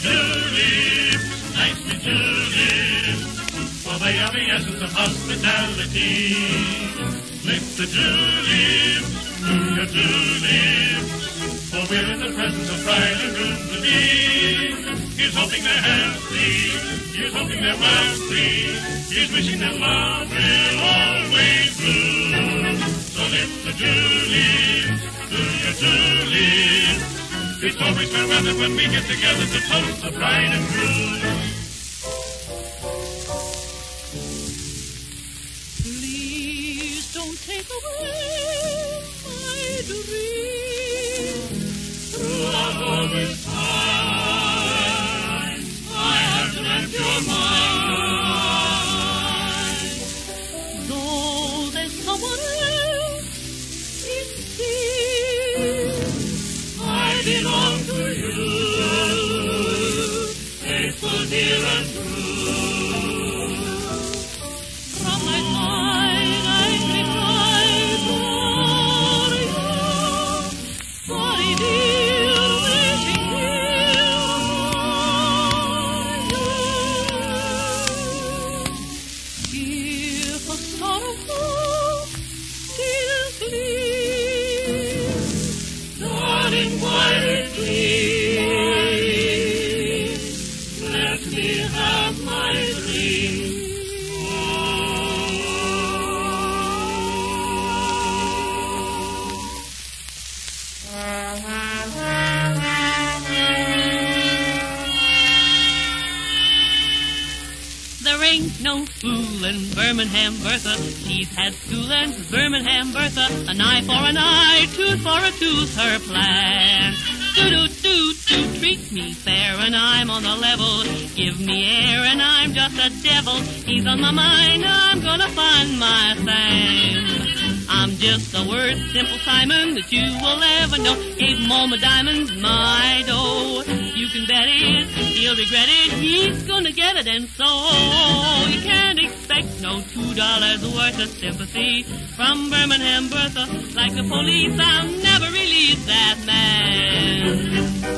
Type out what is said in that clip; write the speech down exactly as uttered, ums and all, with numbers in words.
tulips, nicely tulips, for they are the essence of hospitality. Lift the tulips, do your tulips, for we're in the presence of bride and groom to be. He's hoping they're healthy, he's hoping they're wealthy, he's wishing that love will always bloom. So lift the tulips, do your tulips, it's always fair weather when we get together to toast the bride and groom. Please don't take away my dream. Throughout all this time, I have dreamt your mind. Though there's someone else, it seems I belong to you, faithful, dear, and true. from my side I cry for you. Sorry, dear, wishing here for you. If a sorrowful tear clear, Darling, quiet, please, let me have my dream. there ain't no fool in Birmingham, Bertha. She's had school and Birmingham, Bertha. An eye for an eye, tooth for a tooth, her plan. Do-do-do-do, treat me fair and I'm on the level. Give me air and I'm just a devil. He's on my mind, I'm gonna find my thing. I'm just a word, simple Simon, that you will ever know. Gave him all my diamonds, my dough. You can bet it, he'll regret it, he's gonna get it, and so you can't expect no two dollars worth of sympathy from Birmingham, Bertha. Like the police, I'll never release that man.